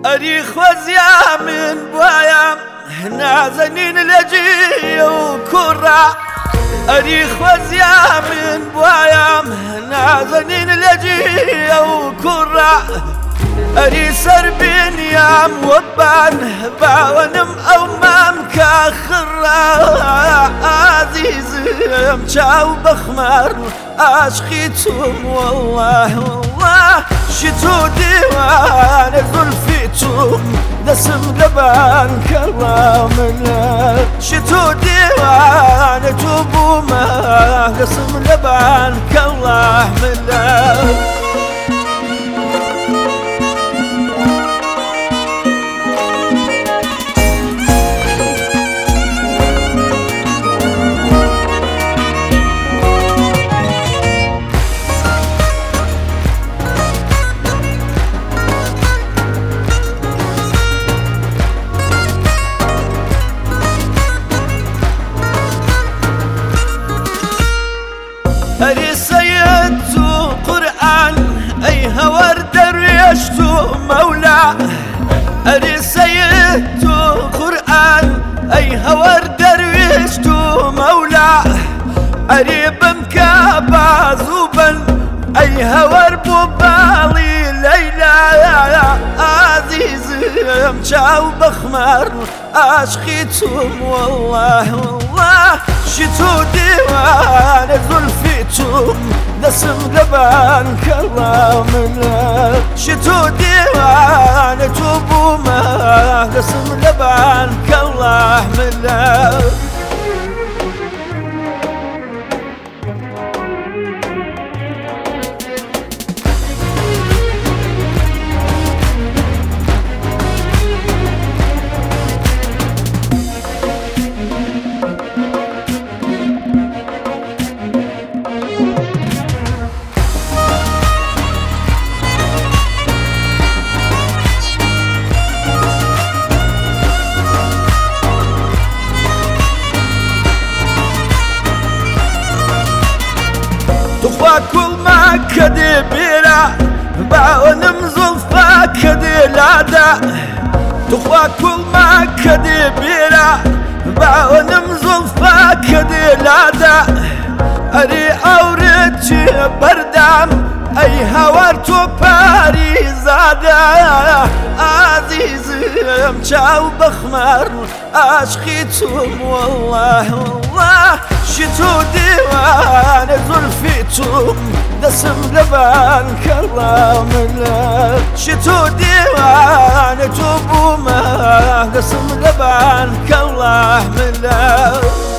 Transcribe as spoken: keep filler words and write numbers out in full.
أري خوزيا من بوايا نازنين لجي وكرة أري خوزيا من بوايا نازنين لجي وكرة أري سربين يا موبان باونم أو مام كاخرة عزيز مشاو بخمار عشقيتم والله والله شتو ديوان زلفيتم نسم لبان كرامنا شتو ديوان توبوما نسم لبان كرامنا أري سيدتو قرآن أي هور درويشتو مولا أري سيدتو قرآن أي هور درويشتو مولا أري بمكا بازوبا أي هور بوبالي ليلى عزيز مشاو بخمار عشقيتم والله والله شتو ديوان زلفيتم نسم لبان كرامنا شتو ديوان توبوما نسم لبان كرامنا تخوا كل ما كدي بيرا باونم زلفا كدي لادا تخوا كل ما كدي بيرا باونم زلفا كدي لادا أري أورتي بردام أي هوارتو باري زادا عزيز مشاو بخمار عشقيتم والله والله شتو ديوان زلفيتم نسم لبان كرامنا شتو ديوان توبوما نسم لبان كرامنا